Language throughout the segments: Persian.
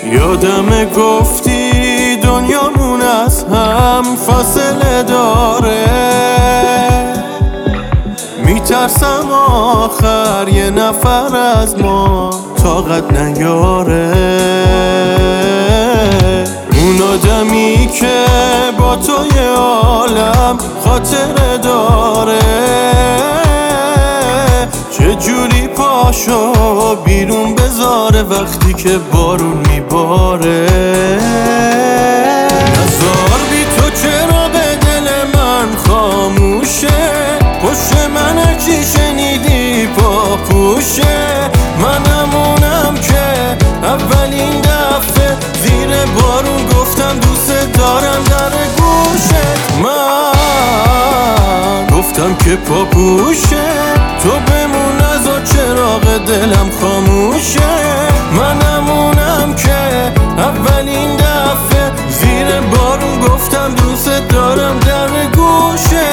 یادم گفتی دنیامون از هم فاصله داره، میترسم آخر یه نفر از ما طاقت نیاره. اون آدمی که با توی عالم خاطره داره، چجوری پاشو بیرون بذاره وقتی که بارون میباره. نزار بی تو چرا به دل من خاموشه، پشت من چی شنیدی پاپوشه. منم اونم که اولین دفعه زیر بارون گفتم دوست دارم در گوشت. من گفتم که پاپوشه، تو بمون از چراغ دلم خاموشه. منم اونم که اولین دفعه زیر بارون گفتم دوست دارم در گوشه.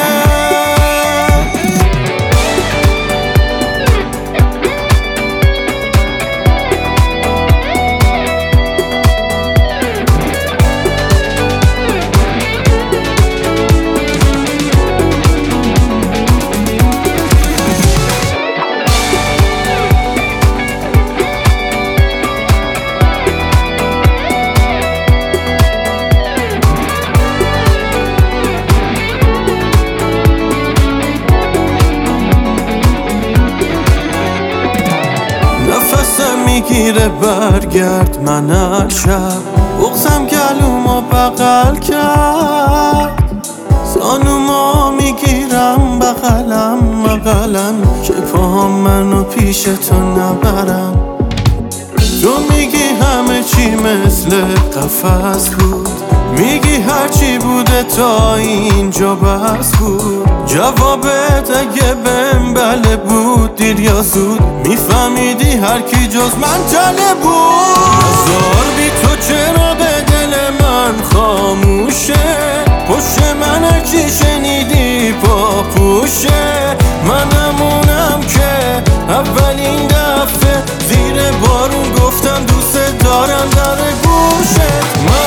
میگیره برگرد من هر شب، بغزم گلومو بغل کرد، زانومو میگیرم بغلم که پاهم منو پیش تو نبرم. تو میگی همه چی مثل قفس بود، میگی هرچی بوده تا اینجا بس بود. جوابت اگه بهم بله بود دیر یا زود میفهمیدی هر کی جز من تله بود. نزار بی تو چرا به دل من خاموشه، پشت من چی شنیدی پاپوشه. منم اونم که اولین دفعه زیر بارون گفتم دوست دارم در گوشت.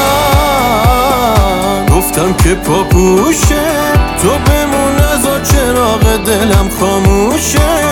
من گفتم که پاپوشه، تو بمون از چراغ دلم خاموشه.